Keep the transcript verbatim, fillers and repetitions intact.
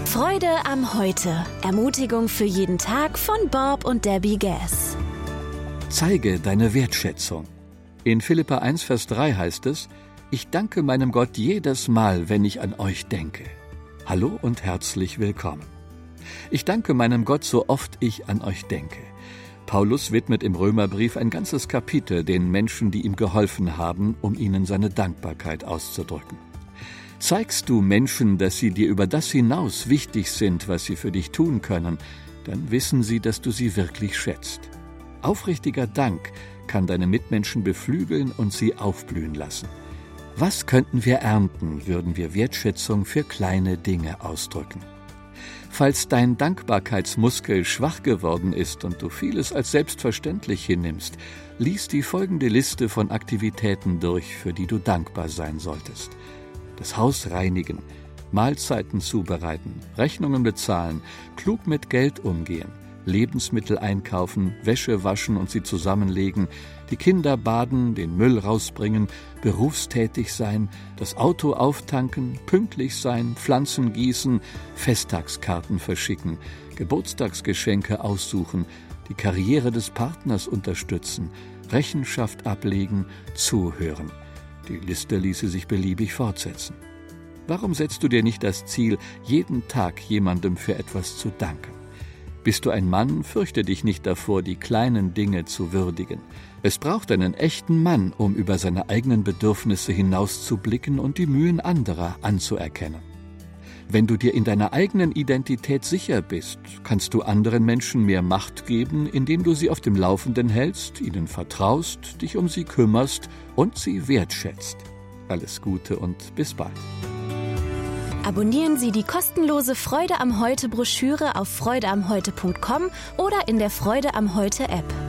Freude am Heute. Ermutigung für jeden Tag von Bob und Debbie Gass. Zeige deine Wertschätzung. In Philipper eins, Vers drei heißt es: Ich danke meinem Gott jedes Mal, wenn ich an euch denke. Hallo und herzlich willkommen. Ich danke meinem Gott, so oft ich an euch denke. Paulus widmet im Römerbrief ein ganzes Kapitel den Menschen, die ihm geholfen haben, um ihnen seine Dankbarkeit auszudrücken. Zeigst du Menschen, dass sie dir über das hinaus wichtig sind, was sie für dich tun können, dann wissen sie, dass du sie wirklich schätzt. Aufrichtiger Dank kann deine Mitmenschen beflügeln und sie aufblühen lassen. Was könnten wir ernten, würden wir Wertschätzung für kleine Dinge ausdrücken? Falls dein Dankbarkeitsmuskel schwach geworden ist und du vieles als selbstverständlich hinnimmst, lies die folgende Liste von Aktivitäten durch, für die du dankbar sein solltest. Das Haus reinigen, Mahlzeiten zubereiten, Rechnungen bezahlen, klug mit Geld umgehen, Lebensmittel einkaufen, Wäsche waschen und sie zusammenlegen, die Kinder baden, den Müll rausbringen, berufstätig sein, das Auto auftanken, pünktlich sein, Pflanzen gießen, Festtagskarten verschicken, Geburtstagsgeschenke aussuchen, die Karriere des Partners unterstützen, Rechenschaft ablegen, zuhören. Die Liste ließe sich beliebig fortsetzen. Warum setzt du dir nicht das Ziel, jeden Tag jemandem für etwas zu danken? Bist du ein Mann, fürchte dich nicht davor, die kleinen Dinge zu würdigen. Es braucht einen echten Mann, um über seine eigenen Bedürfnisse hinauszublicken und die Mühen anderer anzuerkennen. Wenn du dir in deiner eigenen Identität sicher bist, kannst du anderen Menschen mehr Macht geben, indem du sie auf dem Laufenden hältst, ihnen vertraust, dich um sie kümmerst und sie wertschätzt. Alles Gute und bis bald. Abonnieren Sie die kostenlose Freude am Heute Broschüre auf freude am heute punkt com oder in der Freude am Heute App.